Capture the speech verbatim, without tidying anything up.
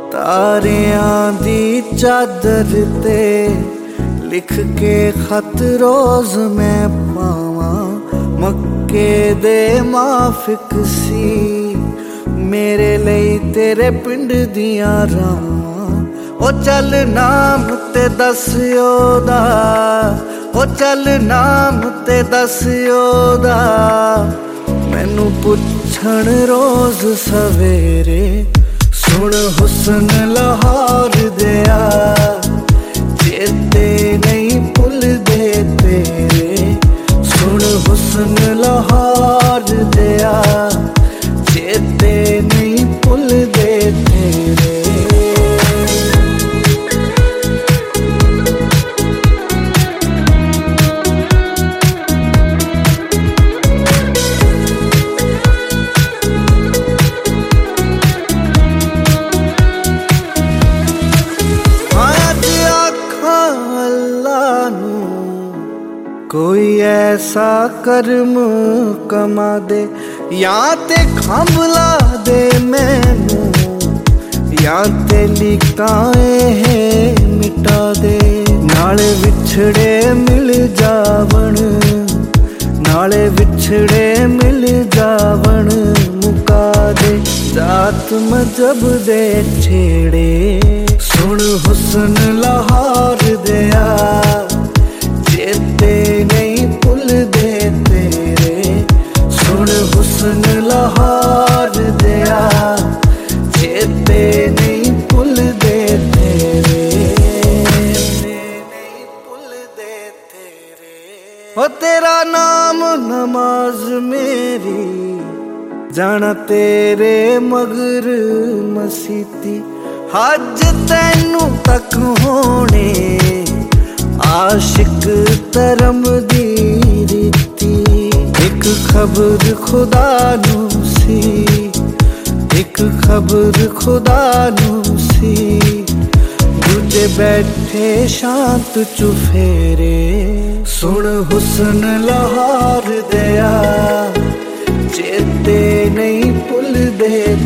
ਤਾਰਿਆਂ ਦੀ ਚਾਦਰ ਤੇ ਲਿਖ ਕੇ ਖਤ ਰੋਜ਼ ਮੈਂ ਪਾਵਾਂ। ਮੱਕੇ ਦੇ ਮਾਫਿਕ ਸੀ ਮੇਰੇ ਲਈ ਤੇਰੇ ਪਿੰਡ ਦੀਆਂ ਰਾਵਾਂ। ਉਹ ਚੱਲ ਨਾਮ ਤੇ ਦੱਸ ਉਹਦਾ, ਉਹ ਚੱਲ ਨਾਮ ਤੇ ਦੱਸ ਉਹਦਾ, ਮੈਨੂੰ ਪੁੱਛਣ ਰੋਜ਼ ਸਵੇਰੇ। ਸੁਣ ਹੁਸਨ ਲਾਹੌਰ ਦਿਆ ਚੇਤੇ ਨਹੀਂ ਭੁੱਲਦੇ ਤੇਰੇ। ਸੁਣ ਹੁਸਨ ਲਾਹੌਰ ਦਿਆ ਚੇਤੇ ਨਹੀਂ ਭੁੱਲਦੇ ਤੇਰੇ। कोई ऐसा कर्म कमा दे या ते खंभला दे मैनू, या ते लिकाए मिटा दे। नाले विछड़े मिल जावन, नाले विछड़े मिल जावन, मुका दे जात मजहब दे छेड़े। सुन हुसन लाहौर दिया चेते नहीं भुलदे तेरे। सुन हुसन लाहौर दिया चेते नहीं भुलदे तेरे, नहीं भुलदे तेरे। ओ तेरा नाम नमाज मेरी जाना तेरे मगर मसीती। हज तैनू तक होने आशिक धर्म दी रीति। एक खबर खुदा नू सी, एक खबर खुदा नू सी, दूजे बैठे शांत चुफेरे। सुन हुसन लाहौर दिया चेते नहीं भुलदे